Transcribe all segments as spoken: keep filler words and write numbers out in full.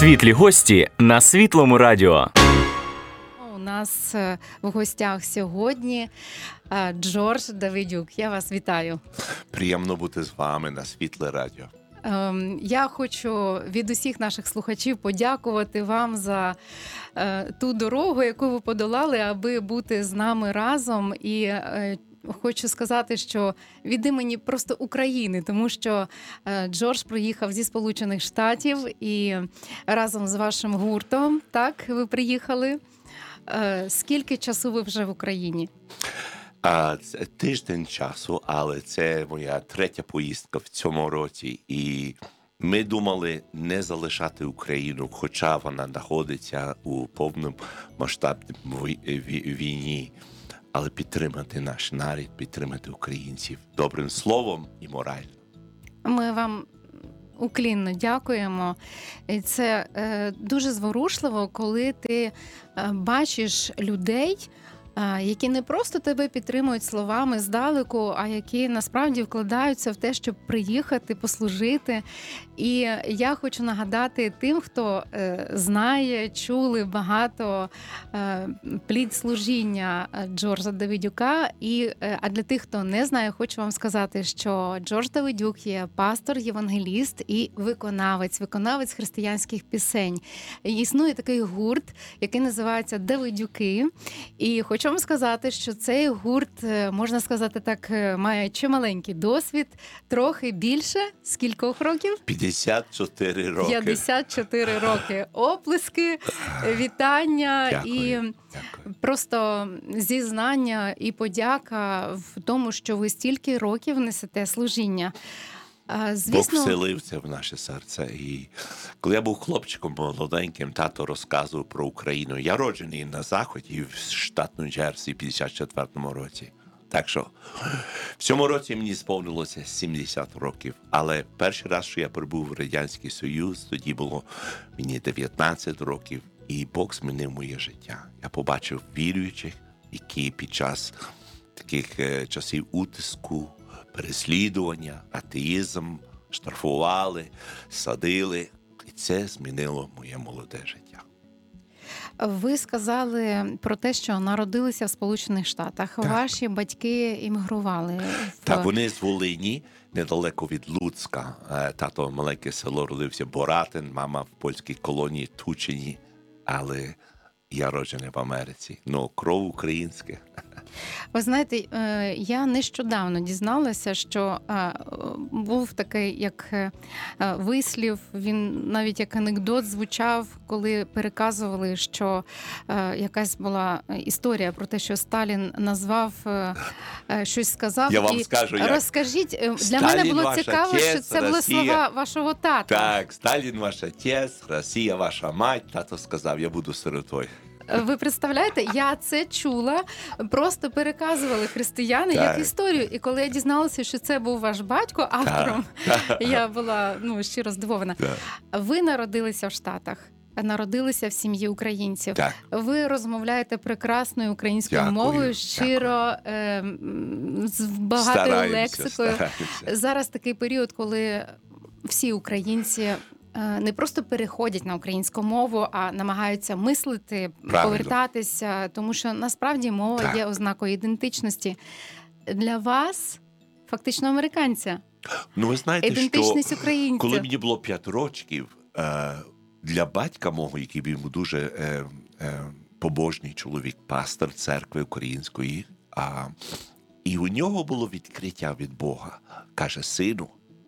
Світлі гості на Світлому радіо. У нас в гостях сьогодні Джордж Давидюк. Я вас вітаю. Приємно бути з вами на Світле радіо. Я хочу від усіх наших слухачів подякувати вам за ту дорогу, яку ви подолали, аби бути з нами разом. І хочу сказати, що від імені просто України, тому що Джордж приїхав зі Сполучених Штатів і разом з вашим гуртом, так, ви приїхали. Скільки часу ви вже в Україні? А, це тиждень часу, але це моя третя поїздка в цьому році. І ми думали не залишати Україну, хоча вона знаходиться у повному масштабній війні, але підтримати наш народ, підтримати українців добрим словом і морально. Ми вам уклінно дякуємо. І це е, дуже зворушливо, коли ти е, бачиш людей, які не просто тебе підтримують словами здалеку, а які насправді вкладаються в те, щоб приїхати, послужити. І я хочу нагадати тим, хто знає, чули багато плід служіння Джорджа Давидюка. І, а для тих, хто не знає, хочу вам сказати, що Джордж Давидюк є пастор, євангеліст і виконавець, виконавець християнських пісень. І існує такий гурт, який називається «Давидюки». І хочу вам сказати, що цей гурт, можна сказати так, має чималенький досвід, трохи більше, з кількох років? п'ятдесят чотири роки. п'ятдесят чотири роки. Оплески, вітання. Дякую. І Дякую. просто зізнання і подяка в тому, що ви стільки років несете служіння. Звісно... Бог вселився в наше серце. І коли я був хлопчиком молоденьким, тато розказував про Україну. Я роджений на Заході, в штат Нью-Джерсі, в п'ятдесят четвертому році. Так що в цьому році мені сповнилося сімдесят років. Але перший раз, що я прибув в Радянський Союз, тоді було мені дев'ятнадцять років. І Бог змінив моє життя. Я побачив віруючих, які під час таких е, часів утиску, переслідування, атеїзм, штрафували, садили. І це змінило моє молоде життя. Ви сказали про те, що народилися в Сполучених Штатах. Так. Ваші батьки іммігрували. В... Так, вони з Волині, недалеко від Луцька. Тато в маленьке село родився Боратин, мама в польській колонії Тучині. Але я роджений в Америці. Ну, кров українська. Ви знаєте, я нещодавно дізналася, що був такий, як вислів, він навіть як анекдот звучав, коли переказували, що якась була історія про те, що Сталін назвав, щось сказав. Я вам і скажу, як. Розкажіть, для Сталін мене було цікаво, отець, що це були Росія. слова вашого тата. Так, Сталін ваш отець, Росія ваша мать. Тато сказав, я буду сиротою. Ви представляєте, я це чула, просто переказували християни так. як історію. І коли я дізналася, що це був ваш батько автором, так. я була ну, щиро здивована. Так. Ви народилися в Штатах, народилися в сім'ї українців. Так. Ви розмовляєте прекрасною українською дякую, мовою, щиро, е, з багатою стараємося, лексикою. Стараємося. Зараз такий період, коли всі українці не просто переходять на українську мову, а намагаються мислити, правильно. Повертатися, тому що насправді мова так. є ознакою ідентичності. Для вас фактично американця. Ну, ви знаєте, ідентичність що українця. Коли мені було п'ять років, для батька мого, який був дуже побожний чоловік, пастор церкви української, і у нього було відкриття від Бога. Каже, сину,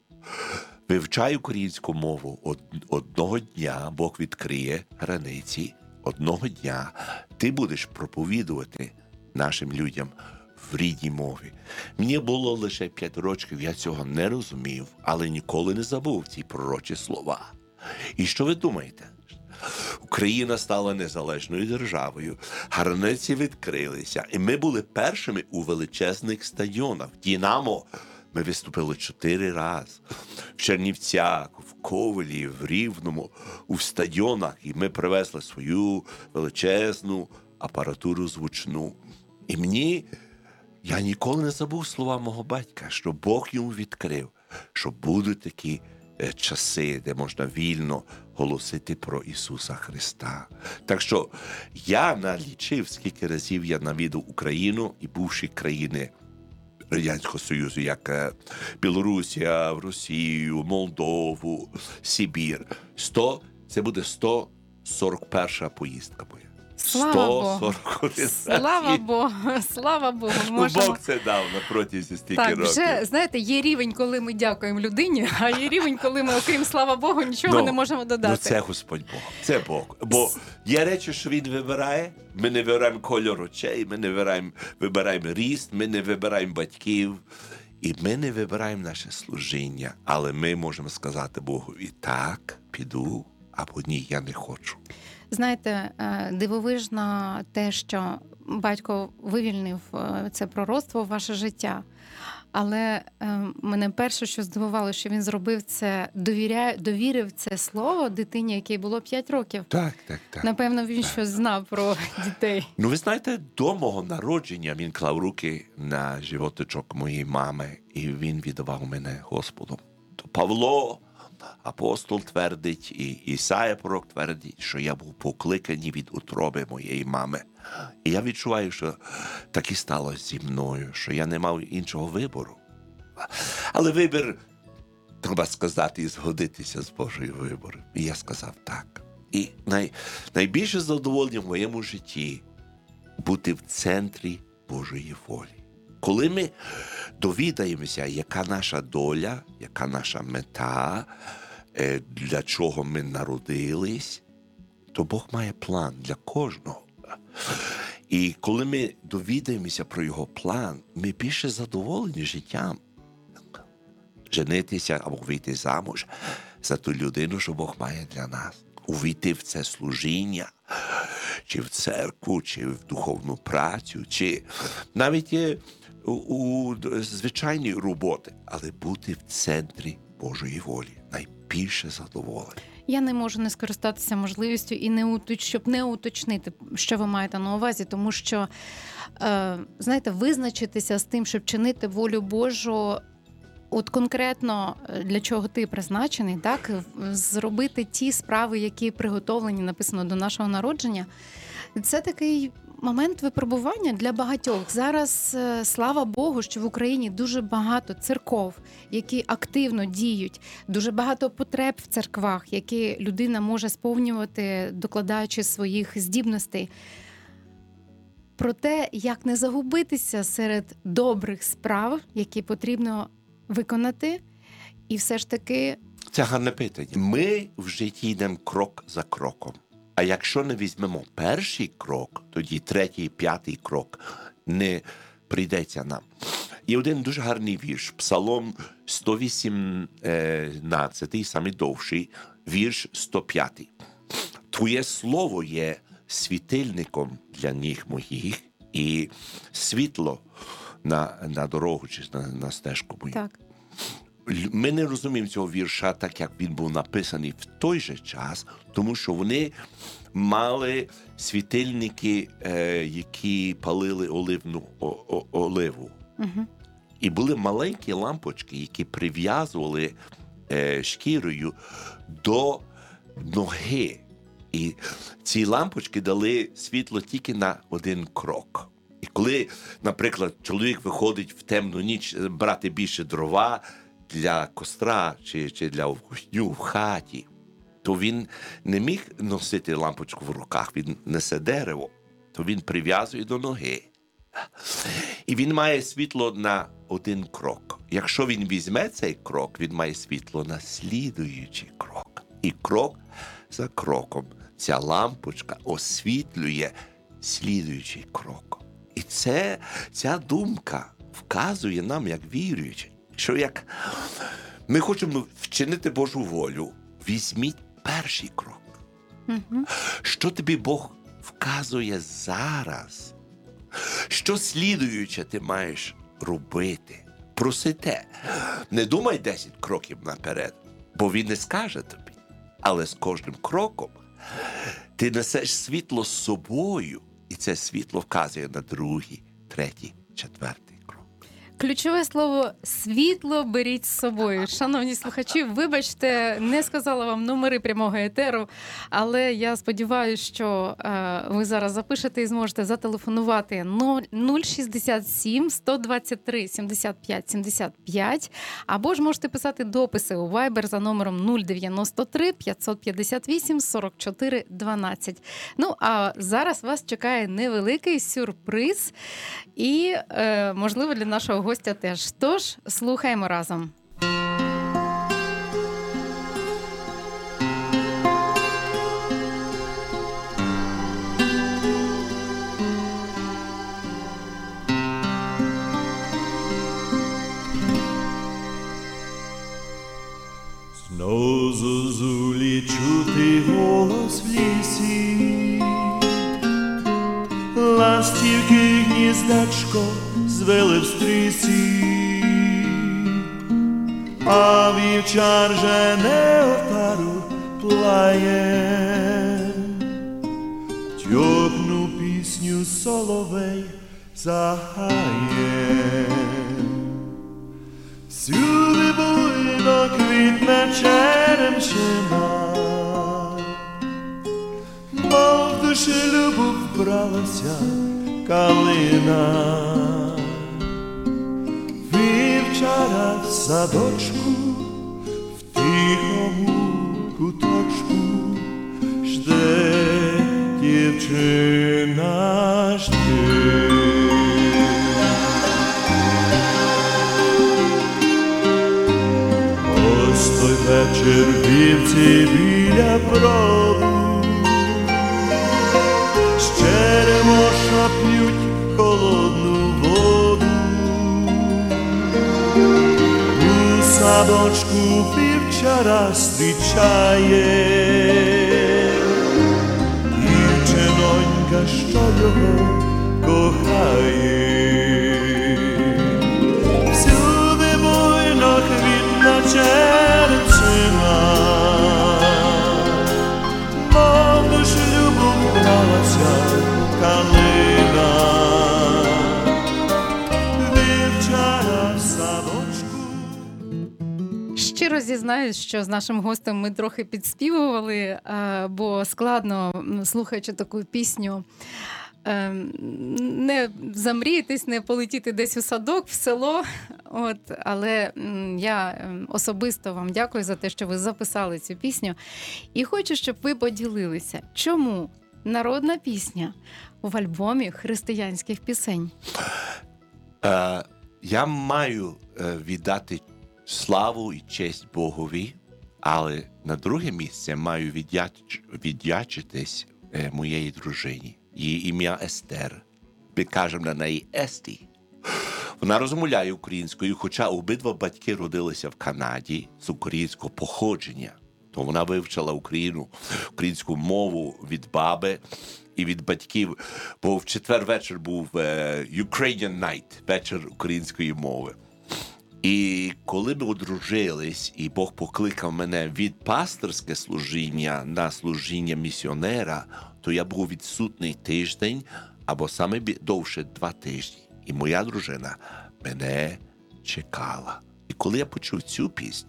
вивчай українську мову. Одного дня Бог відкриє границі. Одного дня ти будеш проповідувати нашим людям в рідній мові. Мені було лише п'ять років, я цього не розумів, але ніколи не забув ці пророчі слова. І що ви думаєте? Україна стала незалежною державою, границі відкрилися, і ми були першими у величезних стадіонах. «Динамо» ми виступили чотири рази. В Чернівцях, в Ковелі, в Рівному, у стадіонах. І ми привезли свою величезну апаратуру звучну. І мені, я ніколи не забув слова мого батька, що Бог йому відкрив, що будуть такі е, часи, де можна вільно голосити про Ісуса Христа. Так що я налічив, скільки разів я навідав Україну і бувші країни Радянського Союзу, як е, Білорусія, Росію, Молдову, Сибір. сто, це буде сто сорок перша поїздка моя. Слава Богу. сто сорок один Слава раз. Богу, слава Богу. Можемо... Бог це дав на протязі стільки Так, років. вже, знаєте, є рівень, коли ми дякуємо людині, а є рівень, коли ми, окрім слава Богу, нічого Ну, не можемо додати. Ну, це Господь Бог. Це Бог. Бо є речі, що Він вибирає. Ми не вибираємо кольор очей, ми не вибираємо, вибираємо ріст, ми не вибираємо батьків. І ми не вибираємо наше служіння. Але ми можемо сказати Богу, і так, піду, або ні, я не хочу. Знаєте, е, дивовижно те, що батько вивільнив е, це пророцтво в ваше життя. Але е, мене перше, що здивувало, що він зробив це, довіряє, довірив це слово дитині, якій було п'ять років. Так, так, так. Напевно, він щось знав про дітей. Ну, ви знаєте, до мого народження він клав руки на животичок моєї мами, і він віддавав мене Господу. То Павло, апостол, твердить, і Ісая пророк твердить, що я був покликаний від утроби моєї мами. І я відчуваю, що так і сталося зі мною, що я не мав іншого вибору. Але вибір, треба сказати, і згодитися з Божою вибором. І я сказав так. І най, найбільше задоволення в моєму житті бути в центрі Божої волі. Коли ми довідаємося, яка наша доля, яка наша мета, для чого ми народились, то Бог має план для кожного. І коли ми довідаємося про його план, ми більше задоволені життям. Женитися або вийти замуж за ту людину, що Бог має для нас. Увійти в це служіння, чи в церкву, чи в духовну працю, чи навіть є у, у звичайній роботи, але бути в центрі Божої волі. Найбільше задоволення. Я не можу не скористатися можливістю і не уточ... щоб не уточнити, що ви маєте на увазі, тому що, е, знаєте, визначитися з тим, щоб чинити волю Божу, от конкретно для чого ти призначений, так, зробити ті справи, які приготовлені, написано, до нашого народження, це такий момент випробування для багатьох. Зараз, слава Богу, що в Україні дуже багато церков, які активно діють, дуже багато потреб в церквах, які людина може сповнювати, докладаючи своїх здібностей. Про те, як не загубитися серед добрих справ, які потрібно виконати, і все ж таки... Це гарне питання. Ми в житті йдемо крок за кроком. А якщо не візьмемо перший крок, тоді третій, п'ятий крок не прийдеться нам. Є один дуже гарний вірш, Псалом сто вісімнадцятий, самий довший, вірш сто п'ятий. Твоє слово є світильником для ніг моїх і світло на, на дорогу чи на, на стежку мою. Так. Ми не розуміємо цього вірша так, як він був написаний в той же час, тому що вони мали світильники, е, які палили оливну о, о, оливу. Угу. І були маленькі лампочки, які прив'язували е, шкірою до ноги. І ці лампочки дали світло тільки на один крок. І коли, наприклад, чоловік виходить в темну ніч брати більше дрова для костра чи, чи для вогню в хаті, то він не міг носити лампочку в руках, він несе дерево, то він прив'язує до ноги. І він має світло на один крок. Якщо він візьме цей крок, він має світло на слідуючий крок. І крок за кроком ця лампочка освітлює слідуючий крок. І це, ця думка вказує нам, як віруючі, що як ми хочемо вчинити Божу волю, візьміть перший крок. Угу. Що тобі Бог вказує зараз? Що слідуюче ти маєш робити? Просите. Не думай десять кроків наперед, бо він не скаже тобі. Але з кожним кроком ти несеш світло з собою, і це світло вказує на другий, третій, четвертий крок. ключове слово «світло» беріть з собою. Шановні слухачі, вибачте, не сказала вам номери прямого етеру, але я сподіваюся, що е, ви зараз запишете і зможете зателефонувати нуль шістдесят сім сто двадцять три сімдесят п'ять сімдесят п'ять, або ж можете писати дописи у Viber за номером нуль дев'яносто три п'ятсот п'ятдесят вісім сорок чотири дванадцять. Ну, а зараз вас чекає невеликий сюрприз і, е, можливо, для нашого гостя теж. Тож, слухаємо разом. Знов зозулі чути голос в лісі, ластівки гніздечко звели в стрісі, а вівчар жене отару плає, тьохну пісню соловей загає. Всюди буйно квітне черемшина, мов в душі любов вбралася калина. Вівчара в садочку, в тихому куточку жде дівчина, жде. Ось той вечір вівці біля броду, з черемоша п'ють холодну воду. У садочку вівчара зустрічає дівчинонька, що його кохає. Всюди буйно квітне черемшина, мов душ любов бралася калина. Вівчара в садочку. Щиро зізнаюсь, що з нашим гостем ми трохи підспівували, е, бо складно, м, слухаючи таку пісню, е, не замріятись, не полетіти десь у садок, в село. От, але м, я е, особисто вам дякую за те, що ви записали цю пісню. І хочу, щоб ви поділилися, чому народна пісня в альбомі християнських пісень. Е, я маю е, віддати славу і честь Богові, але на друге місце маю віддяч, віддячитись е, моєї дружині. Її ім'я Естер. Ми кажемо на неї Есті. Вона розмовляє українською, хоча обидва батьки родилися в Канаді з українського походження. То вона вивчила Україну, українську мову від баби і від батьків, бо в четвер вечір був uh, Ukrainian Night, вечір української мови. І коли ми одружились, і Бог покликав мене від пасторське служіння на служіння місіонера, то я був відсутний тиждень, або саме довше два тижні. І моя дружина мене чекала. І коли я почув цю пісню,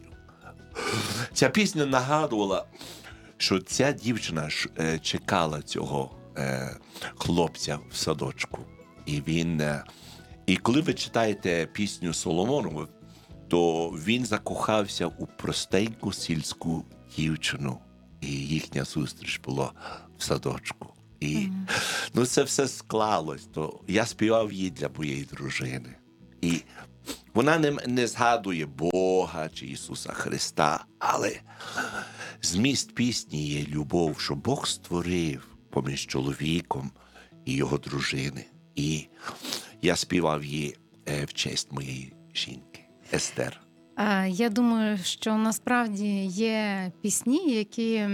ця пісня нагадувала, що ця дівчина чекала цього е, хлопця в садочку. І він, е, і коли ви читаєте пісню Соломонову, то він закохався у простеньку сільську дівчину. І їхня зустріч була в садочку. І mm. ну, це все склалось. То я співав її для моєї дружини. І вона не, не згадує Бога чи Ісуса Христа, але зміст пісні є любов, що Бог створив поміж чоловіком і його дружини. І я співав її в честь моєї жінки, Естер. Я думаю, що насправді є пісні, які...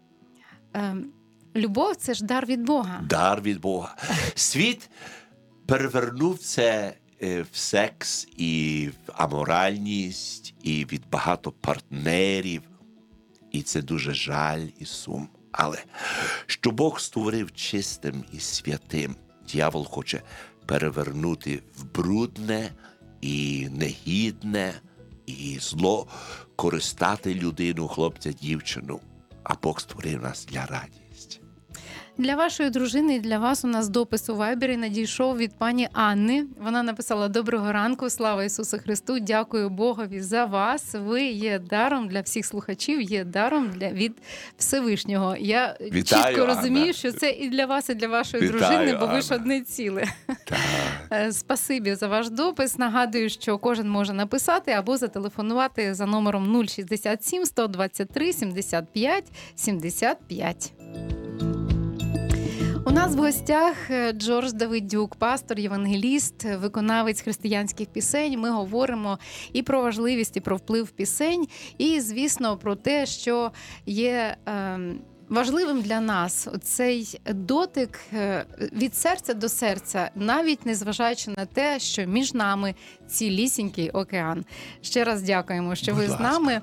Любов – це ж дар від Бога. Дар від Бога. Світ перевернув це в секс і в аморальність, і від багато партнерів. І це дуже жаль і сум. Але що Бог створив чистим і святим, дьявол хоче перевернути в брудне і негідне, і зло користати людину, хлопця, дівчину. А Бог створив нас для радості. Для вашої дружини і для вас у нас допис у Вайбері надійшов від пані Анни. Вона написала: «Доброго ранку, слава Ісусу Христу, дякую Богові за вас. Ви є даром для всіх слухачів, є даром для, від Всевишнього». Я Вітаю, чітко розумію, Анна. що це і для вас, і для вашої Вітаю, дружини, бо ви ж Анна. одне ціле. Так. Спасибі за ваш допис. Нагадую, що кожен може написати або зателефонувати за номером нуль шістдесят сім сто двадцять три сімдесят п'ять сімдесят п'ять. У нас в гостях Джордж Давидюк, пастор, євангеліст, виконавець християнських пісень. Ми говоримо і про важливість, і про вплив пісень, і, звісно, про те, що є е, важливим для нас цей дотик від серця до серця, навіть незважаючи на те, що між нами цілісінький океан. Ще раз дякуємо, що Будь ви з ласка. нами.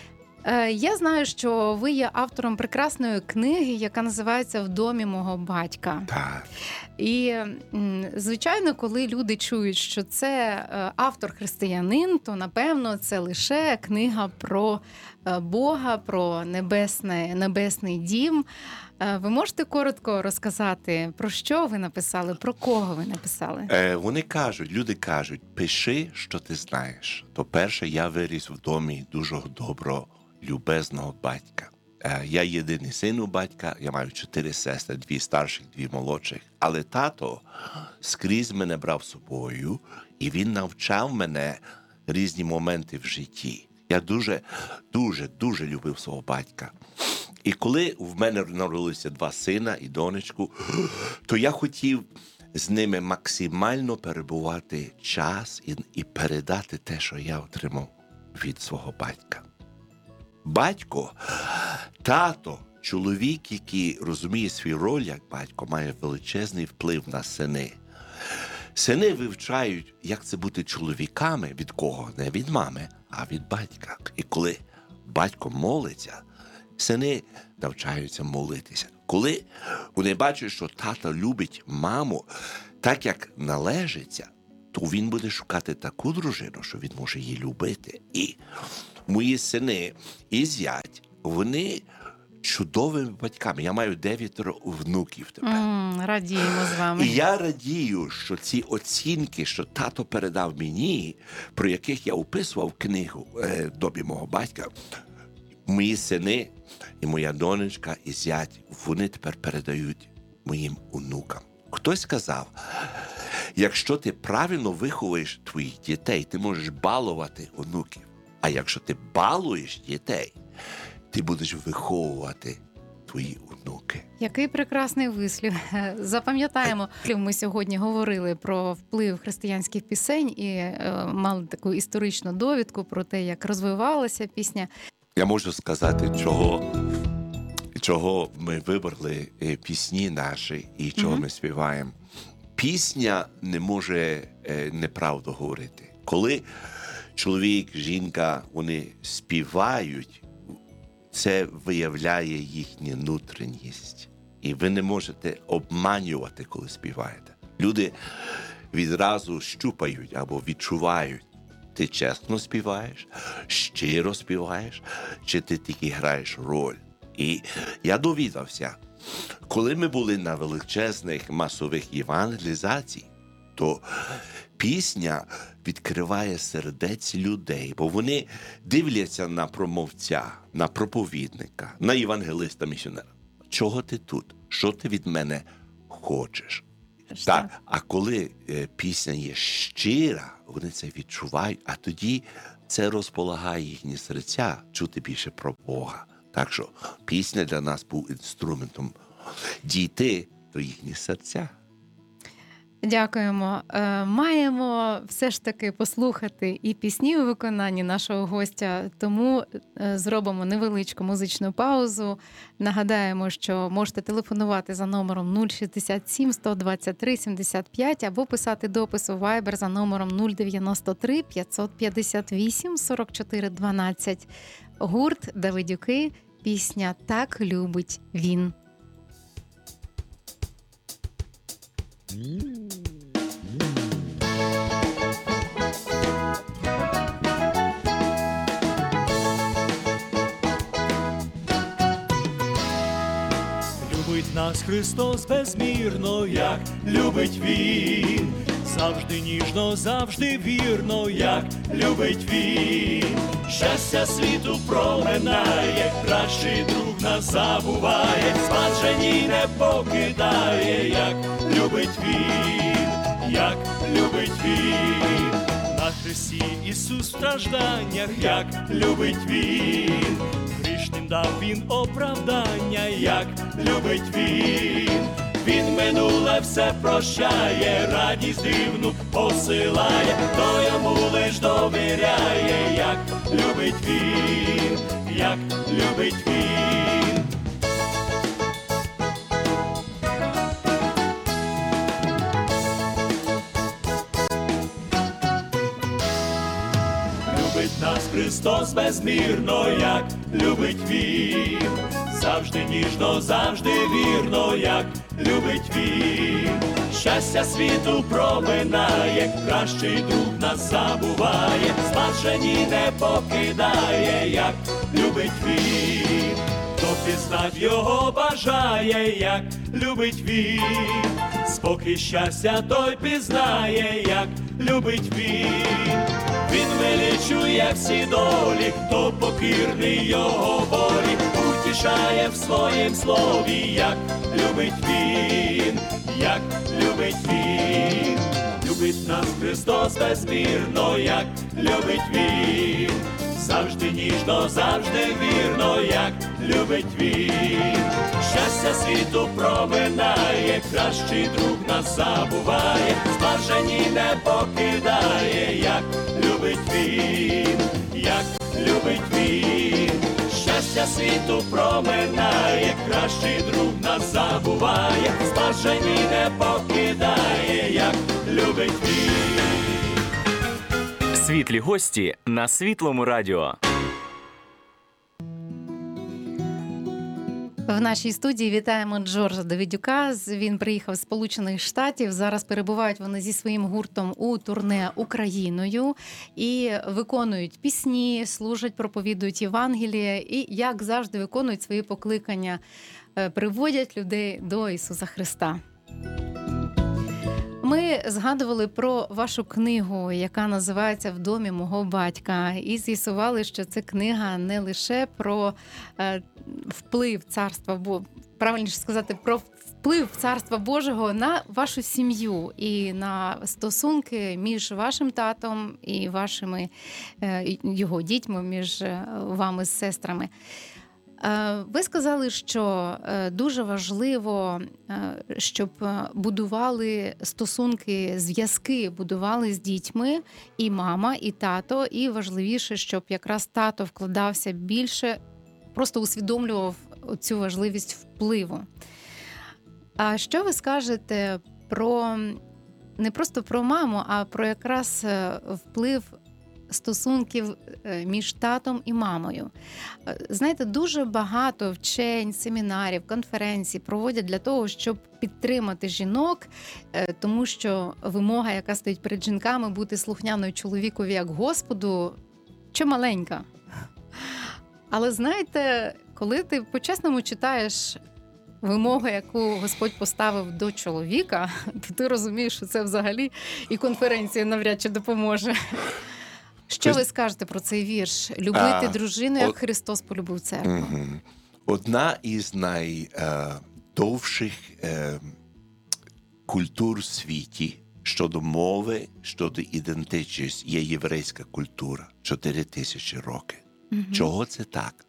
Я знаю, що ви є автором прекрасної книги, яка називається «В домі мого батька». Так. І, м, звичайно, коли люди чують, що це е, автор-християнин, то, напевно, це лише книга про е, Бога, про небесне, небесний дім. Е, Ви можете коротко розказати, про що ви написали, про кого ви написали? Е, вони кажуть, люди кажуть, пиши, що ти знаєш. То перше, я виріс в домі дуже доброго, любезного батька. Е, я єдиний син у батька, я маю чотири сестри, дві старших, дві молодших. Але тато скрізь мене брав з собою, і він навчав мене різні моменти в житті. Я дуже, дуже, дуже любив свого батька. І коли в мене народилися два сина і донечку, то я хотів з ними максимально перебувати час і, і передати те, що я отримав від свого батька. Батько, тато, чоловік, який розуміє свою роль як батько, має величезний вплив на сини. Сини вивчають, як це бути чоловіками, від кого? Не від мами, а від батька. І коли батько молиться, сини навчаються молитися. Коли вони бачать, що тато любить маму так, як належиться, то він буде шукати таку дружину, що він може її любити. І мої сини і зять, вони чудовими батьками. Я маю дев'ятеро внуків тепер. М, радіємо з вами. І я радію, що ці оцінки, що тато передав мені, про яких я описував книгу е, «Домі мого батька», мої сини і моя донечка і зять, вони тепер передають моїм онукам. Хтось сказав, якщо ти правильно виховуєш твоїх дітей, ти можеш балувати онуків. А якщо ти балуєш дітей, ти будеш виховувати твої онуки. Який прекрасний вислів. Запам'ятаємо, ми сьогодні говорили про вплив християнських пісень і е, мали таку історичну довідку про те, як розвивалася пісня. Я можу сказати, чого, чого ми вибрали е, пісні наші і чого Мгм. ми співаємо. Пісня не може е, неправду говорити. Коли чоловік, жінка, вони співають, це виявляє їхню внутрішність. І ви не можете обманювати, коли співаєте. Люди відразу щупають або відчувають, ти чесно співаєш, щиро співаєш, чи ти тільки граєш роль. І я довідався, коли ми були на величезних масових євангелізацій, то пісня відкриває сердець людей, бо вони дивляться на промовця, на проповідника, на євангелиста-місіонера. Чого ти тут? Що ти від мене хочеш? Так, а коли е, пісня є щира, вони це відчувають, а тоді це розполагає їхні серця чути більше про Бога. Так що пісня для нас був інструментом дійти до їхніх серця. Дякуємо. Е, Маємо все ж таки послухати і пісні у виконанні нашого гостя, тому е, зробимо невеличку музичну паузу. Нагадаємо, що можете телефонувати за номером нуль шістдесят сім сто двадцять три сімдесят п'ять або писати допис у Viber за номером нуль дев'яносто три п'ятсот п'ятдесят вісім сорок чотири дванадцять. Гурт Давидюки, пісня «Так любить він». Любить нас Христос безмірно, як любить Він. Завжди ніжно, завжди вірно, як любить Він. Щастя світу проминає, кращий друг нас забуває, спаджені не покидає, як любить Він, як любить Він. На хресті Ісус в стражданнях, як любить Він. Грішним дав Він оправдання, як любить Він. Він минуле все прощає, радість дивну посилає, хто йому лиш довіряє, як любить Він, як любить Він. Любить нас Христос безмірно, як любить Він. Завжди ніжно, завжди вірно, як любить Він. Щастя світу проминає, кращий друг нас забуває, спаджені не покидає, як любить Він. Хто пізнать його бажає, як любить Він. Спокій щастя той пізнає, як любить Він. Він вилічує всі долі, хто покірний його волі, утішає в своїм слові, як любить Він, як любить Він. Любить нас Христос безмірно, як любить Він. Завжди ніжно, завжди вірно, як любить Він. Щастя світу проминає, кращий друг нас забуває, спаджені не покидає, як любить Він, як любить Він. Щастя світу проминає, кращий друг нас забуває, спаджені не покидає, як любить Він. Світлі гості на Світлому радіо. В нашій студії вітаємо Джорджа Давидюка. Він приїхав з Сполучених Штатів. Зараз перебувають вони зі своїм гуртом у турне Україною і виконують пісні, служать, проповідують Євангеліє і, як завжди, виконують свої покликання, приводять людей до Ісуса Христа. Ми згадували про вашу книгу, яка називається «В домі мого батька», і з'ясували, що це книга не лише про е, вплив Царства Божого, правильніше сказати, про вплив Царства Божого на вашу сім'ю і на стосунки між вашим татом і вашими е, його дітьми, між вами з сестрами. Ви сказали, що дуже важливо, щоб будували стосунки, зв'язки будували з дітьми і мама, і тато, і важливіше, щоб якраз тато вкладався більше, просто усвідомлював цю важливість впливу. А що ви скажете про, не просто про маму, а про якраз вплив стосунків між татом і мамою? Знаєте, дуже багато вчень, семінарів, конференцій проводять для того, щоб підтримати жінок, тому що вимога, яка стоїть перед жінками, бути слухняною чоловікові як Господу, чималенька. Але знаєте, коли ти по-чесному читаєш вимогу, яку Господь поставив до чоловіка, то ти розумієш, що це взагалі і конференція навряд чи допоможе. Що ви скажете про цей вірш? Любити дружину, як Христос полюбив церкву. Одна із найдовших е, культур в світі щодо мови, щодо ідентичності є єврейська культура. Чотири тисячі років. Угу. Чого це так?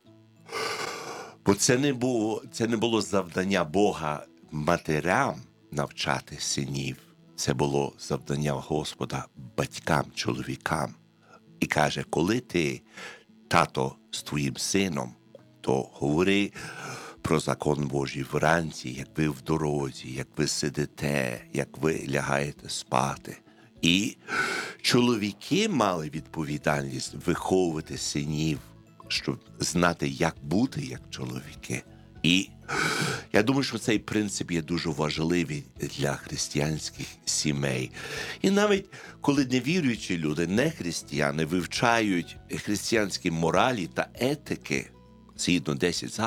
Бо це не було, це не було завдання Бога матерям навчати синів. Це було завдання Господа батькам, чоловікам. І каже, коли ти, тато, з твоїм сином, то говори про закон Божий вранці, як ви в дорозі, як ви сидите, як ви лягаєте спати. І чоловіки мали відповідальність виховувати синів, щоб знати, як бути, як чоловіки. І я думаю, що цей принцип є дуже важливий для християнських сімей. І навіть коли невіруючі люди, не християни, вивчають християнські моралі та етики, згідно десять заповідей,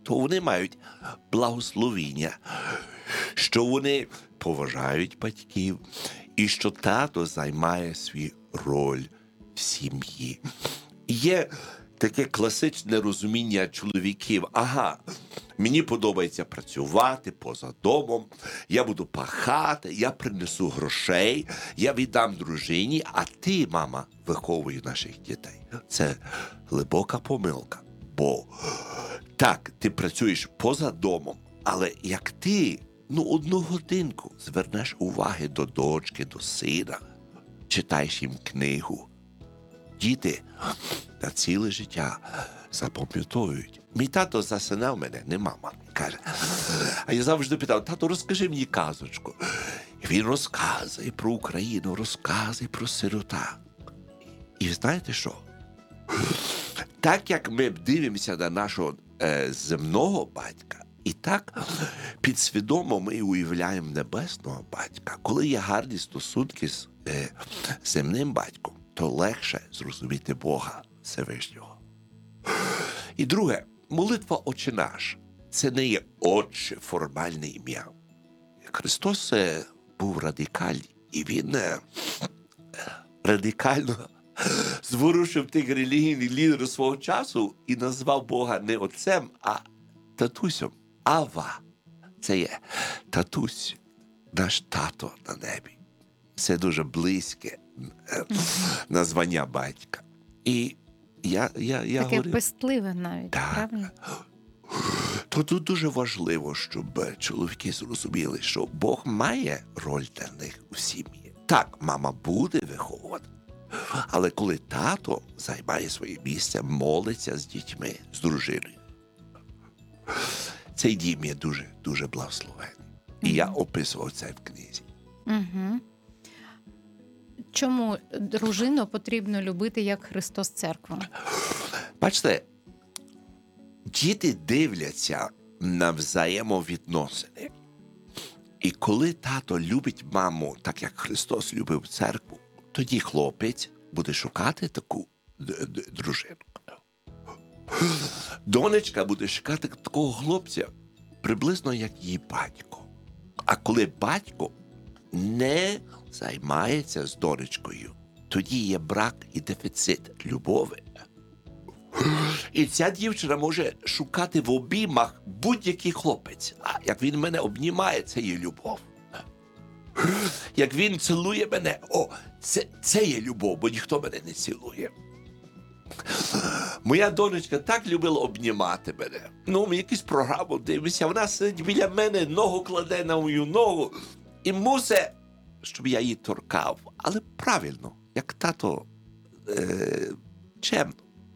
то вони мають благословіння, що вони поважають батьків і що тато займає свою роль в сім'ї. Є таке класичне розуміння чоловіків. Ага, мені подобається працювати поза домом, я буду пахати, я принесу грошей, я віддам дружині, а ти, мама, виховуй наших дітей. Це глибока помилка. Бо так, ти працюєш поза домом, але як ти, ну, одну годинку звернеш уваги до дочки, до сина, читаєш їм книгу, діти на ціле життя запам'ятовують. Мій тато засинав мене, не мама, каже. А я завжди питав: тато, розкажи мені казочку. І він розказує про Україну, розказує про сирота. І знаєте що? Так як ми дивимося на нашого е, земного батька, і так підсвідомо ми уявляємо небесного батька. Коли є гарні стосунки з е, земним батьком, то легше зрозуміти Бога Всевишнього. І друге, молитва «Отче наш» – це не є «Отче» формальне ім'я. Христос е, був радикальний, і він е, радикально зворушив тих релігійних лідерів свого часу і назвав Бога не отцем, а татусем. Ава – це є татусь, наш тато на небі. Це дуже близьке названня батька. І я, я, я Таке говорив, пестливе навіть, так, правильно? то тут дуже важливо, щоб чоловіки зрозуміли, що Бог має роль для них у сім'ї. Так, мама буде виховувати, але коли тато займає своє місце, молиться з дітьми, з дружиною, цей дім є дуже, дуже благословений. І mm-hmm. я описував це в книзі. Угу. Чому дружину потрібно любити, як Христос церкву? Бачите, діти дивляться на взаємовідносини. І коли тато любить маму, так як Христос любив церкву, тоді хлопець буде шукати таку д- д- дружину. Донечка буде шукати такого хлопця, приблизно як її батько. А коли батько не займається з донечкою, тоді є брак і дефіцит любові. І ця дівчина може шукати в обіймах будь-який хлопець. А як він мене обнімає, це є любов. Як він цілує мене, о, це, це є любов, бо ніхто мене не цілує. Моя донечка так любила обнімати мене. Ну, ми якусь програму дивимося, вона сидить біля мене, ногу кладе на мою ногу і мусить, щоб я її торкав. Але правильно, як тато, е, чемно.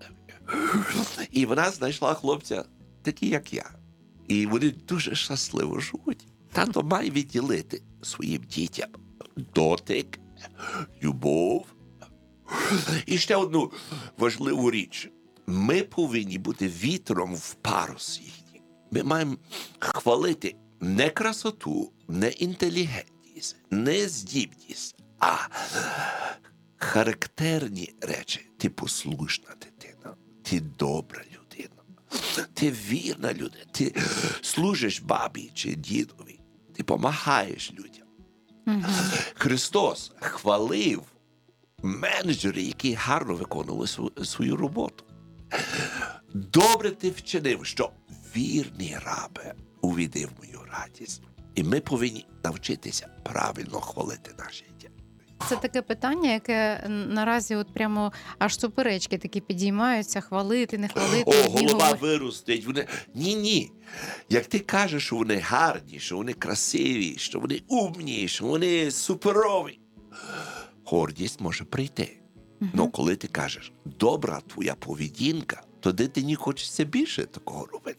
І вона знайшла хлопця такий, як я. І вони дуже щасливо живуть. Тато має відділити своїм дітям дотик, любов. І ще одну важливу річ. Ми повинні бути вітром в парус їхній. Ми маємо хвалити не красоту, не інтелігентність, не здібність, а характерні речі. Ти послушна дитина, ти добра людина, ти вірна людина, ти служиш бабі чи дідові, ти допомагаєш людям. Угу. Христос хвалив менеджерів, які гарно виконували свою роботу. Добре ти вчинив, що вірний рабе увійди в мою радість. І ми повинні навчитися правильно хвалити наші діти. Це таке питання, яке наразі от прямо аж суперечки такі підіймаються, хвалити, не хвалити. О, голова виростить. Вони... Ні-ні. Як ти кажеш, що вони гарні, що вони красиві, що вони умні, що вони суперові, гордість може прийти. Uh-huh. Но коли ти кажеш, добра твоя поведінка, то дитині хочеться більше такого робити.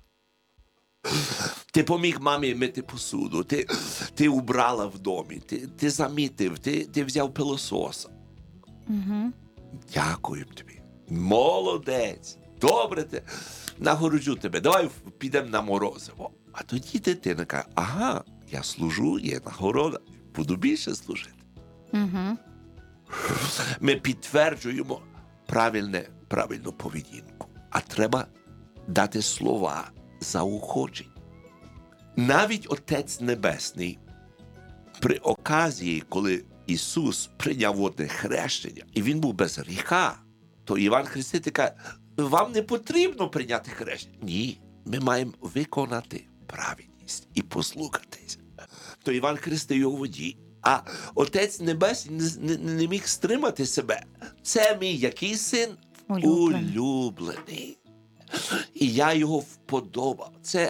Ти поміг мамі мити посуду, ти, ти убрала в домі, ти, ти замітив, ти, ти взяв пилососа. Uh-huh. Дякую тобі. Молодець. Добре ти. Нагороджу тебе. Давай підемо на морозиво. А тоді дитина каже, ага, я служу, є нагорода. Буду більше служити. Uh-huh. Ми підтверджуємо правильне, правильну поведінку. А треба дати слова заохочень. Навіть Отець Небесний при оказії, коли Ісус прийняв водне хрещення, і Він був без гріха, то Іван Хреститель каже, вам не потрібно прийняти хрещення. Ні, ми маємо виконати праведність і послухатись. То Іван хрестив його в воді, а Отець Небесний не, не, не міг стримати себе. Це мій який син? Улюблений. Улюблений. І я його вподобав. Це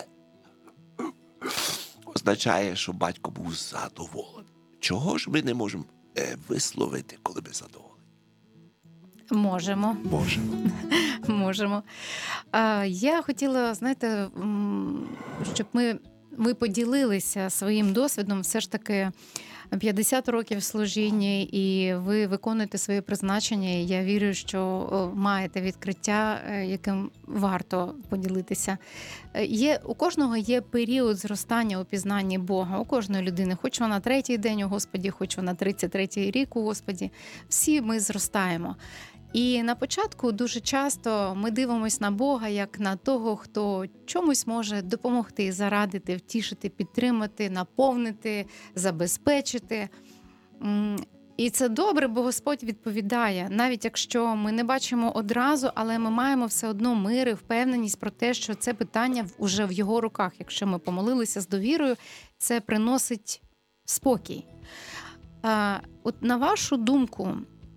означає, що батько був задоволений. Чого ж ми не можемо е, висловити, коли ми задоволені? Можемо. Можемо. Можемо. А, я хотіла, знаєте, м, щоб ми, ви поділилися своїм досвідом. Все ж таки п'ятдесят років служіння, і ви виконуєте своє призначення. І я вірю, що о, маєте відкриття, е, яким варто поділитися. Е, Є, у кожного є період зростання у пізнанні Бога. У кожної людини, хоч вона третій день у Господі, хоч вона тридцять третій рік у Господі. Всі ми зростаємо. І на початку дуже часто ми дивимося на Бога як на того, хто чомусь може допомогти, зарадити, втішити, підтримати, наповнити, забезпечити. М, І це добре, бо Господь відповідає. Навіть якщо ми не бачимо одразу, але ми маємо все одно мир і впевненість про те, що це питання вже в його руках. Якщо ми помолилися з довірою, це приносить спокій. А, от на вашу думку,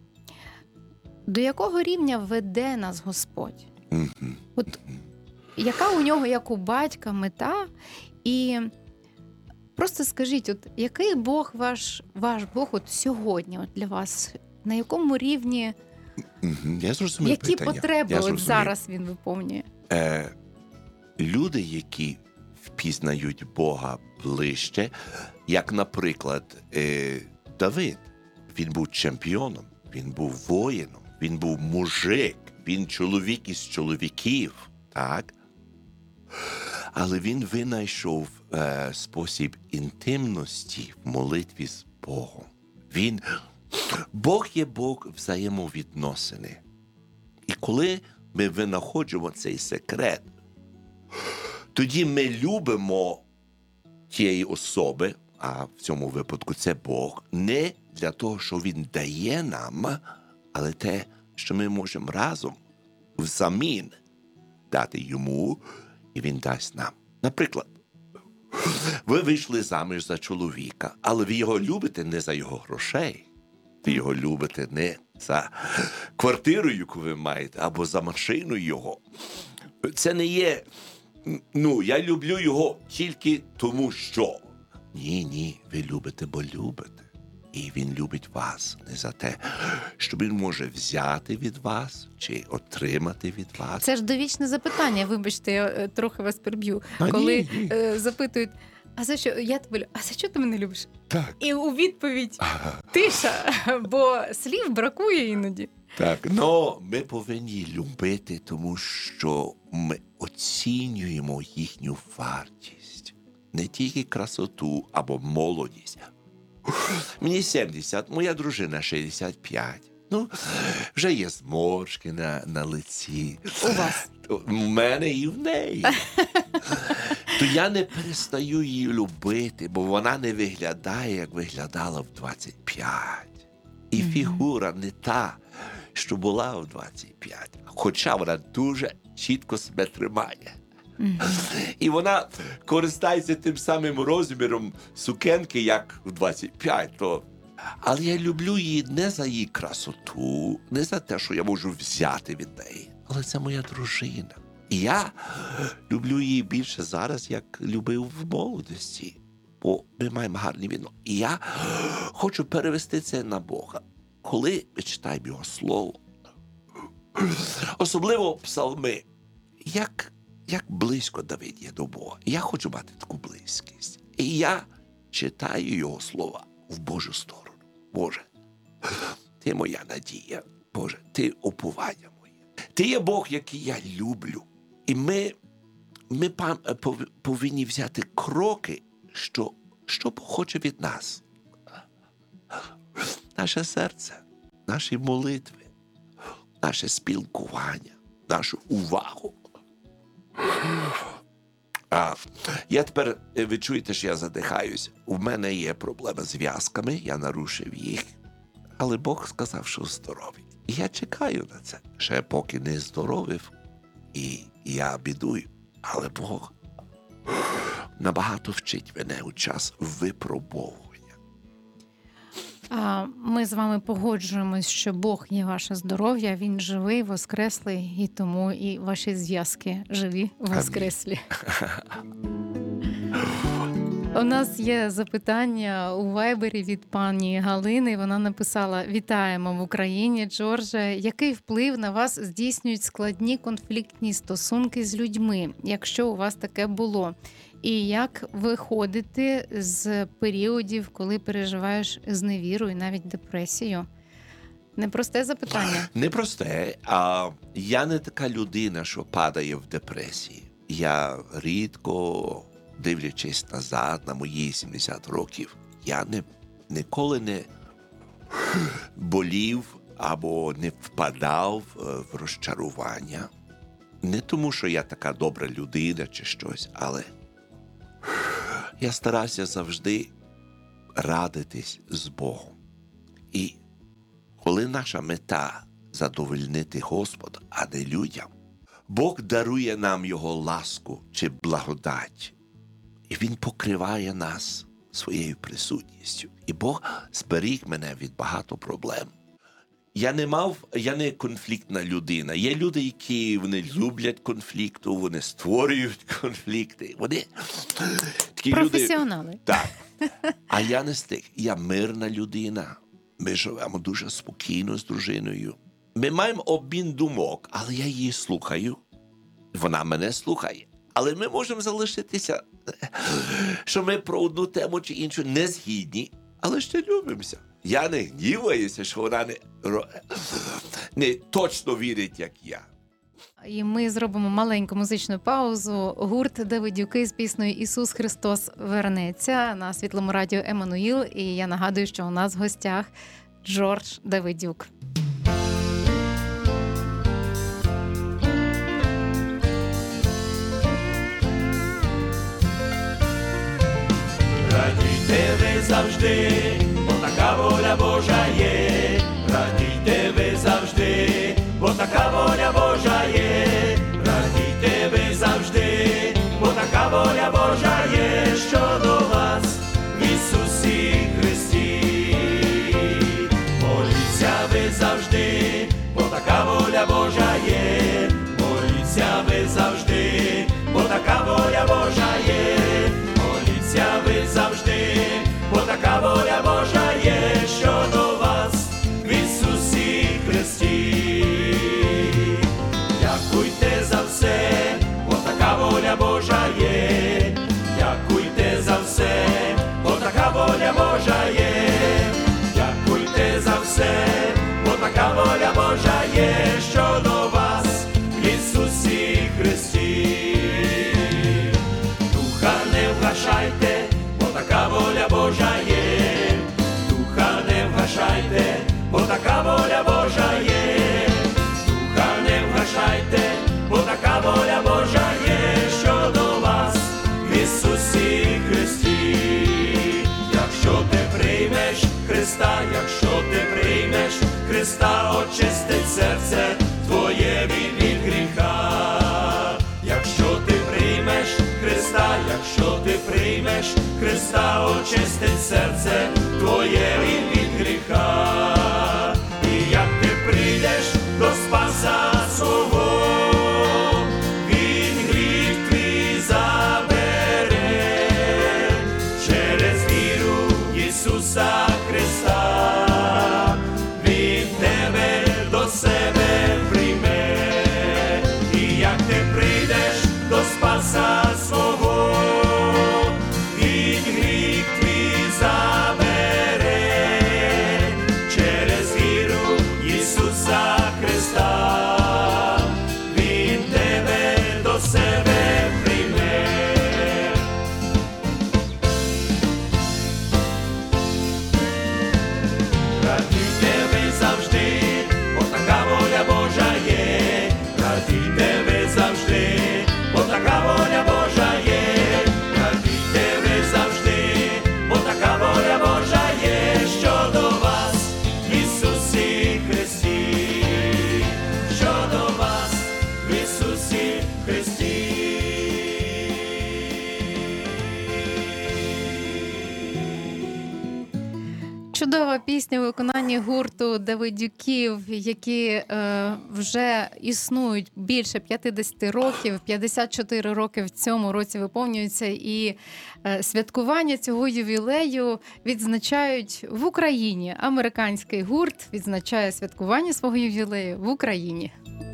до якого рівня веде нас Господь? Мгм. От яка у нього, як у батька, мета? І просто скажіть, от який Бог ваш, ваш Бог от сьогодні от для вас? На якому рівні, Мгм. Я зрозумів які питання. потреби Я от зрозумів. зараз він виповнює? Е, люди, які впізнають Бога ближче, як, наприклад, е, Давид, він був чемпіоном, він був воїном, він був мужик, він чоловік із чоловіків, так? Але він винайшов е, спосіб інтимності в молитві з Богом. Він, Бог є Бог взаємовідносини. І коли ми винаходимо цей секрет, тоді ми любимо тієї особи, а в цьому випадку це Бог, не для того, що Він дає нам, але те, що ми можемо разом взамін дати йому, і він дасть нам. Наприклад, ви вийшли заміж за чоловіка, але ви його любите не за його грошей. Ви його любите не за квартиру, яку ви маєте, або за машину його. Це не є, ну, я люблю його тільки тому, що. Ні, ні, ви любите, бо любите. І він любить вас не за те, що він може взяти від вас чи отримати від вас. Це ж довічне запитання, вибачте, я е, трохи вас переб'ю. А, Коли ні, ні. е, запитують, а за що, я тебе, лю- а за що ти мене любиш? Так. І у відповідь тиша, бо слів бракує іноді. Так, ну, ми повинні любити, тому що ми оцінюємо їхню вартість. Не тільки красоту або молодість. Мені сімдесят, моя дружина шістдесят п'ять. Ну, вже є зморшки на, на лиці. У вас. У мене і в неї. То я не перестаю її любити, бо вона не виглядає, як виглядала в двадцять п'ять. І фігура не та, що була в двадцять п'ять. Хоча вона дуже чітко себе тримає. І вона користається тим самим розміром сукенки, як в двадцять п'ять. То... Але я люблю її не за її красоту, не за те, що я можу взяти від неї. Але це моя дружина. І я люблю її більше зараз, як любив в молодості. Бо ми маємо гарні відносини. І я хочу перевести це на Бога. Коли ми читаємо Його Слово, особливо псалми, як, як близько Давид є до Бога. Я хочу мати таку близькість. І я читаю Його слова в Божу сторону. Боже, Ти моя надія. Боже, Ти уповання моє. Ти є Бог, який я люблю. І ми, ми повинні взяти кроки, що, що Бог хоче від нас. Наше серце, наші молитви, наше спілкування, нашу увагу. А, я тепер, ви чуєте, що я задихаюсь. У мене є проблема з зв'язками, я нарушив їх. Але Бог сказав, що здоровий. І я чекаю на це. Ще поки не здоровив, і я бідую. Але Бог набагато вчить мене у час випробовування. Ми з вами погоджуємось, що Бог є ваше здоров'я, Він живий, воскреслий, і тому і ваші зв'язки живі, воскреслі. У нас є запитання у Вайбері від пані Галини. Вона написала: «Вітаємо в Україні, Джордже. Який вплив на вас здійснюють складні конфліктні стосунки з людьми, якщо у вас таке було? І як виходити з періодів, коли переживаєш зневіру і навіть депресію?» Непросте запитання. Непросте. А я не така людина, що падає в депресії. Я рідко, дивлячись назад на мої сімдесят років, я не, ніколи не болів або не впадав в розчарування. Не тому, що я така добра людина чи щось, але я старався завжди радитись з Богом. І коли наша мета – задовольнити Господа, а не людям, Бог дарує нам Його ласку чи благодать. І Він покриває нас своєю присутністю. І Бог зберіг мене від багато проблем. Я не мав, я не конфліктна людина. Є люди, які вони люблять конфлікту, вони створюють конфлікти. Вони такі професіонали. Люди, так. А я не з тих. Я мирна людина. Ми живемо дуже спокійно з дружиною. Ми маємо обмін думок, але я її слухаю. Вона мене слухає. Але ми можемо залишитися, що ми про одну тему чи іншу не згідні, але ще любимося. Я не гніваюся, що вона не, не точно вірить, як я. І ми зробимо маленьку музичну паузу. Гурт Давидюки з піснею «Ісус Христос вернеться» на Світлому радіо Еммануїл. І я нагадую, що у нас в гостях Джордж Давидюк. Радійте ви завжди, бо така воля Божа є. Радійте ви завжди, бо така воля Божа є. Радійте ви завжди, бо така воля Божа є, що до вас в Ісусі Христі. Моліться ви завжди, бо така воля Божа є. Моліться ви завжди, бо така воля Божа є. Моліться ви завжди, бо така воля Божа є, що до вас в Ісусі Христі. Дякуйте за все, бо така воля Божа є. Дякуйте за все, бо така воля Божа є. Дякуйте за все, бо така воля Божа є, що до вас в Ісусі Христі. Духа не вгашайте, бо така воля Божа є. Духа не вгашайте, бо така воля Божа є. Духа не вгашайте, бо така воля Божа є, що до вас в Ісусі Христі. Якщо ти приймеш Христа, якщо ти приймеш Христа, очистить серце твоє від, від гріха. Якщо ти приймеш Христа, якщо ти приймеш Христа, очистить серце твоє від, від гріха. І як ти прийдеш до Спаса свого, Він гріх твій забере. Через віру в Ісуса Христа Він тебе до себе прийме. І як ти прийдеш до Спаса свого, Він гріх твій забере. Чудова пісня у виконанні гурту Давидюків, які е, вже існують більше п'ятдесят років, п'ятдесят чотири роки в цьому році виповнюються, і е, святкування цього ювілею відзначають в Україні. Американський гурт відзначає святкування свого ювілею в Україні.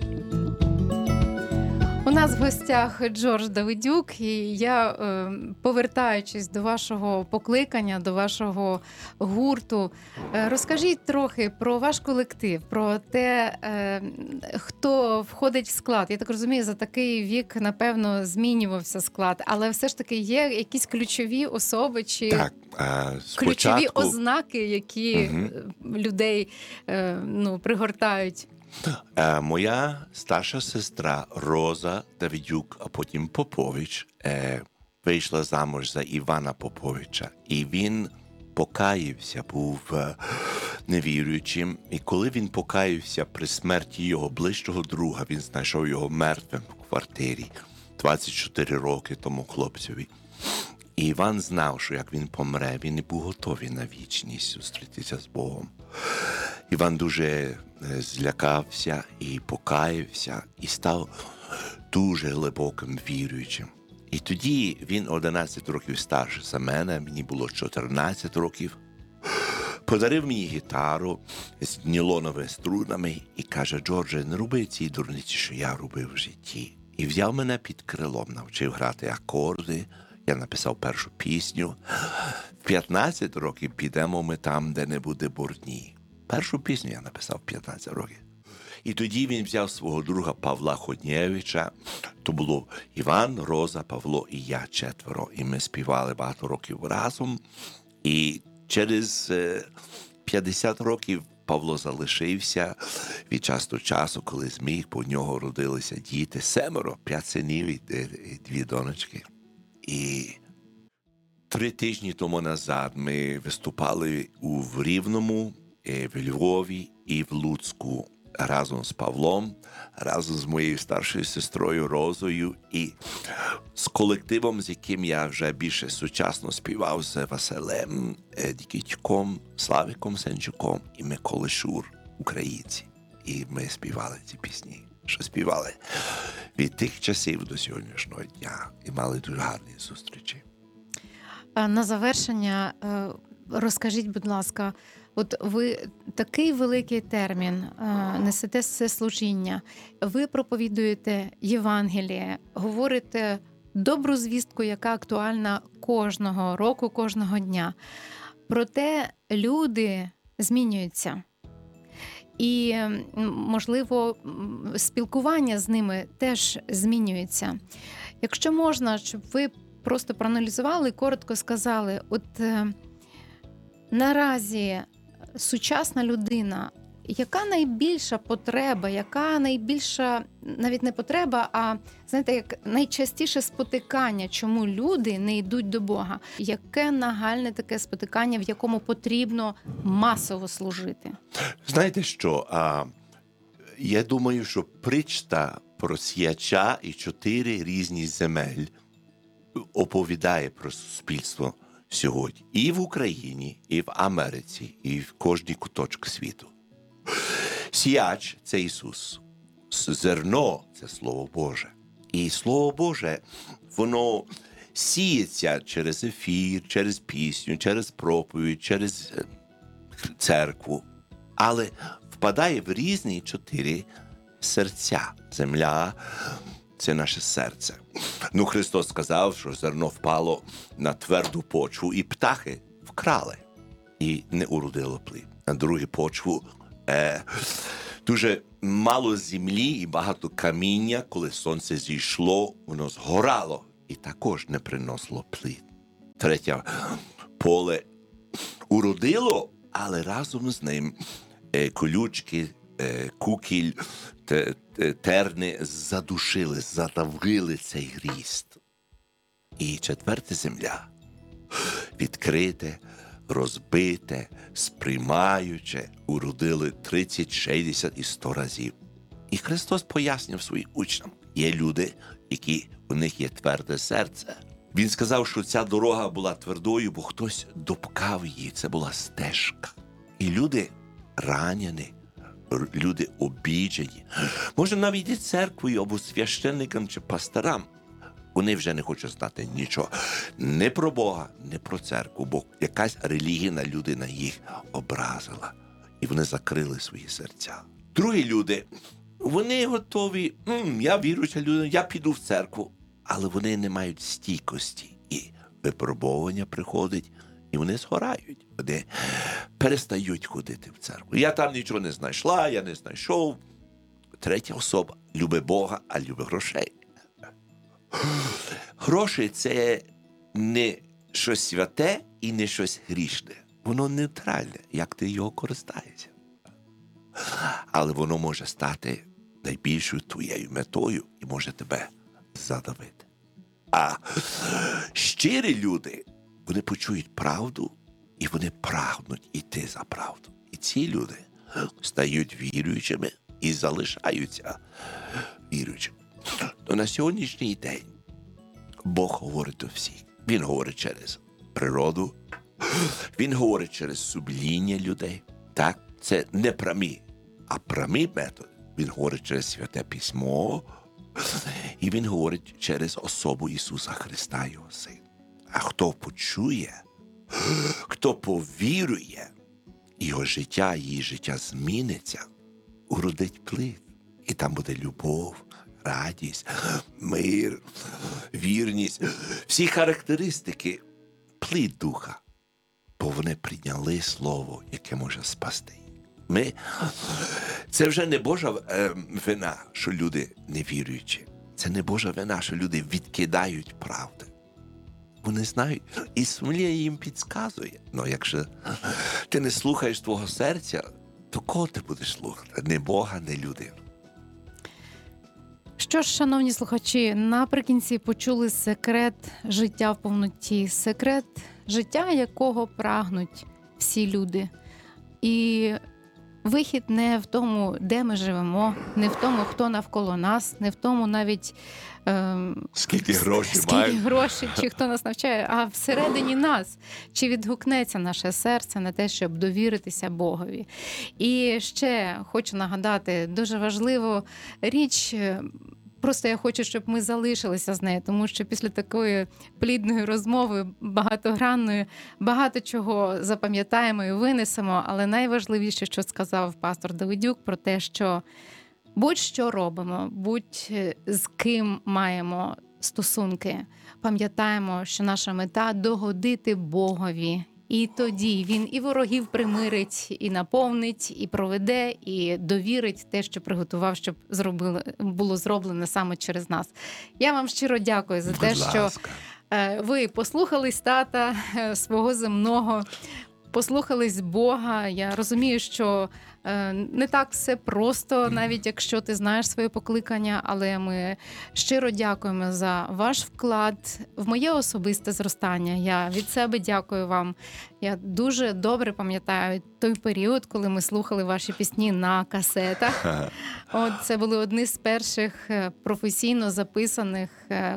У нас в гостях Джордж Давидюк, і я, е, повертаючись до вашого покликання, до вашого гурту, е, розкажіть трохи про ваш колектив, про те, е, хто входить в склад. Я так розумію, за такий вік, напевно, змінювався склад, але все ж таки є якісь ключові особи чи Так, е, спочатку... ключові ознаки, які Угу. людей е, ну, пригортають. Е, моя старша сестра Роза Давидюк, а потім Попович, е, вийшла замуж за Івана Поповича. І він покаявся, був е, невіруючим. І коли він покаявся при смерті його ближчого друга, він знайшов його мертвим в квартирі двадцять чотири роки тому хлопцеві. І Іван знав, що як він помре, він не був готовий на вічність зустрітися з Богом. Іван дуже злякався і покаявся, і став дуже глибоким віруючим. І тоді він одинадцять років старший за мене, мені було чотирнадцять років, подарив мені гітару з нілоновими струнами і каже: Джордже, не роби ці дурниці, що я робив в житті. І взяв мене під крилом, навчив грати акорди, я написав першу пісню. В п'ятнадцять років підемо ми там, де не буде бурні. Першу пісню я написав в п'ятнадцять років. І тоді він взяв свого друга Павла Ходнєвича. То було Іван, Роза, Павло і я четверо. І ми співали багато років разом. І через п'ятдесят років Павло залишився від часу до часу, коли зміг, бо в нього родилися діти. Семеро, п'ять синів і дві донечки. І три тижні тому назад ми виступали у Рівному, в Львові і в Луцьку разом з Павлом, разом з моєю старшою сестрою Розою і з колективом, з яким я вже більше сучасно співав, з Василем Дікітьком, Славіком Сенчуком і Миколи Шур, українці. І ми співали ці пісні, що співали від тих часів до сьогоднішнього дня і мали дуже гарні зустрічі. На завершення розкажіть, будь ласка, от ви такий великий термін несете це служіння, ви проповідуєте Євангеліє, говорите добру звістку, яка актуальна кожного року, кожного дня. Проте люди змінюються. І, можливо, спілкування з ними теж змінюється. Якщо можна, щоб ви просто проаналізували і коротко сказали, от е, наразі сучасна людина, яка найбільша потреба, яка найбільша, навіть не потреба, а, знаєте, як найчастіше спотикання, чому люди не йдуть до Бога? Яке нагальне таке спотикання, в якому потрібно масово служити? Знаєте що, а, я думаю, що притча про сіяча і чотири різні земель оповідає про суспільство сьогодні. І в Україні, і в Америці, і в кожній куточку світу. Сіяч – це Ісус. Зерно – це Слово Боже. І Слово Боже, воно сіється через ефір, через пісню, через проповідь, через церкву. Але впадає в різні чотири серця. Земля – це наше серце. Ну, Христос сказав, що зерно впало на тверду почву, і птахи вкрали, і не уродило плід. На другу почву е, дуже мало землі і багато каміння, коли сонце зійшло, воно згорало і також не приносило плід. Третє поле уродило, але разом з ним е, колючки, е, кукіль, те, те, терни задушили, задавили цей ріст. І четверта земля відкрите, розбите, сприймаюче, уродили тридцять, шістдесят і сто разів. І Христос пояснив своїм учням, є люди, які у них є тверде серце, Він сказав, що ця дорога була твердою, бо хтось допкав її. Це була стежка. І люди ранені, люди обіджені. Може, навіть і церквою, або священникам чи пасторам. Вони вже не хочуть знати нічого. Не про Бога, не про церкву, бо якась релігійна людина їх образила. І вони закрили свої серця. Другі люди, вони готові, М, я віруюча людина, я піду в церкву. Але вони не мають стійкості. І випробування приходить, і вони згорають. Вони перестають ходити в церкву. Я там нічого не знайшла, я не знайшов. Третя особа любить Бога, а любить грошей. Гроші – це не щось святе і не щось грішне. Воно нейтральне, як ти його користаєшся. Але воно може стати найбільшою твоєю метою і може тебе задавити. А щирі люди, вони почують правду і вони прагнуть іти за правду. І ці люди стають віруючими і залишаються віруючими. То на сьогоднішній день Бог говорить до всіх. Він говорить через природу, Він говорить через сумління людей. Так, це не прямі, а прямий метод. Він говорить через Святе Письмо, і Він говорить через особу Ісуса Христа, Його Сина. А хто почує, хто повірує, його життя, її життя зміниться, уродить плід. І там буде любов, радість, мир, вірність, всі характеристики, плід Духа. Бо вони прийняли Слово, яке може спасти. Ми... Це вже не Божа е, вина, що люди не віруючі. Це не Божа вина, що люди відкидають правду. Вони знають, і сумління їм підказує. Ну, якщо ти не слухаєш твого серця, то кого ти будеш слухати? Не Бога, не людину. Що ж, шановні слухачі, наприкінці почули секрет життя в повноті, секрет життя, якого прагнуть всі люди. І вихід не в тому, де ми живемо, не в тому, хто навколо нас, не в тому навіть е, скільки грошей скільки маємо, грошей, чи хто нас навчає, а всередині нас, чи відгукнеться наше серце на те, щоб довіритися Богові. І ще хочу нагадати, дуже важливу річ. Просто я хочу, щоб ми залишилися з нею, тому що після такої плідної розмови, багатогранної, багато чого запам'ятаємо і винесемо, але найважливіше, що сказав пастор Давидюк, про те, що будь-що робимо, будь з ким маємо стосунки, пам'ятаємо, що наша мета – догодити Богові. І тоді він і ворогів примирить, і наповнить, і проведе, і довірить те, що приготував, щоб зробили, було зроблено саме через нас. Я вам щиро дякую за Будь те, ласка. що ви послухались тата свого земного, послухались Бога. Я розумію, що не так все просто, навіть якщо ти знаєш своє покликання, але ми щиро дякуємо за ваш вклад в моє особисте зростання. Я від себе дякую вам. Я дуже добре пам'ятаю той період, коли ми слухали ваші пісні на касетах. От це були одні з перших професійно записаних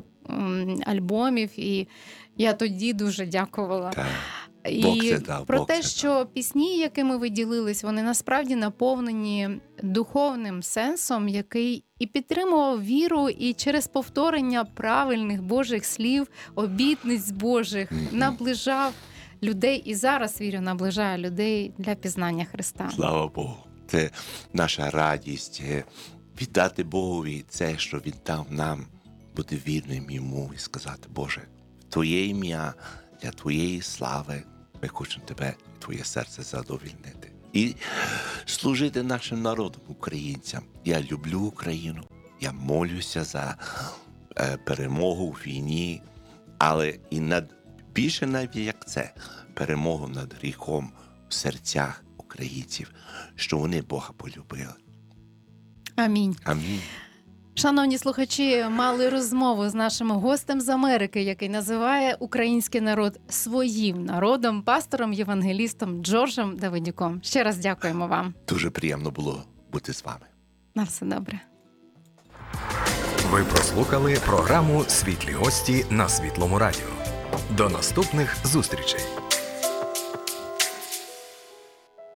альбомів, і я тоді дуже дякувала. Так. І це дав, про Бог те, це що пісні, якими ви ділились, вони насправді наповнені духовним сенсом, який і підтримував віру, і через повторення правильних Божих слів, обітниць Божих, mm-hmm. наближав людей, і зараз, вірю, наближає людей для пізнання Христа. Слава Богу. Це наша радість віддати Богові це, що Він дав нам, бути вірним Йому і сказати: Боже, Твоє ім'я, для Твоєї слави ми хочемо Тебе і Твоє серце задовольнити. І служити нашим народом, українцям. Я люблю Україну, я молюся за е, перемогу у війні, але і над, більше навіть як це, перемогу над гріхом в серцях українців, що вони Бога полюбили. Амінь. Амінь. Шановні слухачі, мали розмову з нашим гостем з Америки, який називає український народ своїм народом, пастором, євангелістом Джорджем Давидюком. Ще раз дякуємо вам. Дуже приємно було бути з вами. На все добре. Ви прослухали програму «Світлі гості» на Світлому радіо. До наступних зустрічей!